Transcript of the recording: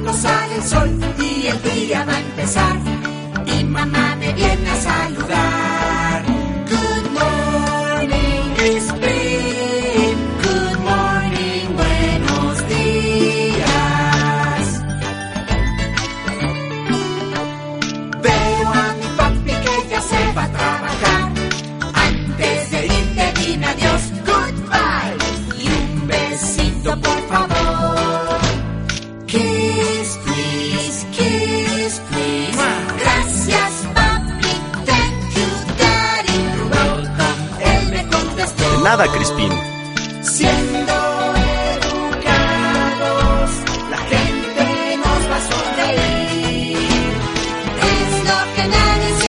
cuando sale el sol y el día va a empezar. Y mamá me viene a saludar. Good morning, Crispin. Good morning, buenos días. Veo a mi papi que ya se va a trabajar. Antes de irte dime adiós, goodbye. Y un besito por favor. Kiss, please, kiss, please. Gracias, papi, thank you, daddy. You're welcome, él me contestó. De nada, Crispin. Siendo